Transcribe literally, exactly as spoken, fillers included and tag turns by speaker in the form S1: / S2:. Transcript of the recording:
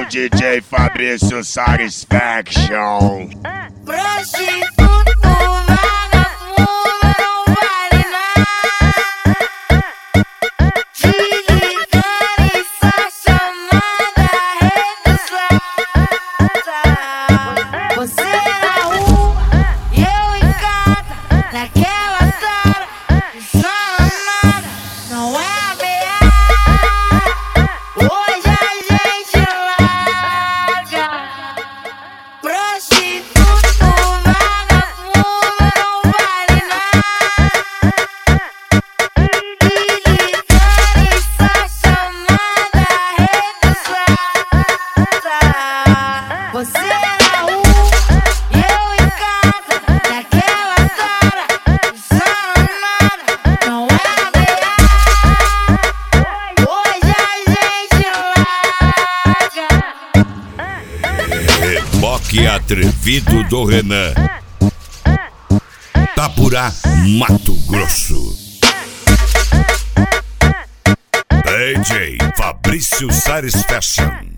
S1: D J Fabrício Satisfaction.
S2: Prostituto, vagabundo, não vale nada. Te ligando essa chamada registrada. Você na rua e eu em casa, naquela tara, pensando nada, não é ameaça. Hoje a gente larga. Prostituto, vagabundo, não vale nada. Te ligando essa chamada registrada. Você na rua e eu em casa, naquela tara, pensando nada, não é ameaça. Hoje a gente larga.
S3: Reboque atrevido do Renan. Tapurá, Mato Grosso. D J Fabrício Satisfaction.